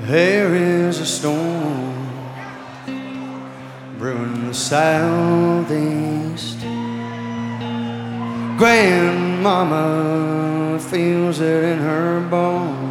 There is a storm brewing the southeast. Grandmama feels it in her bones.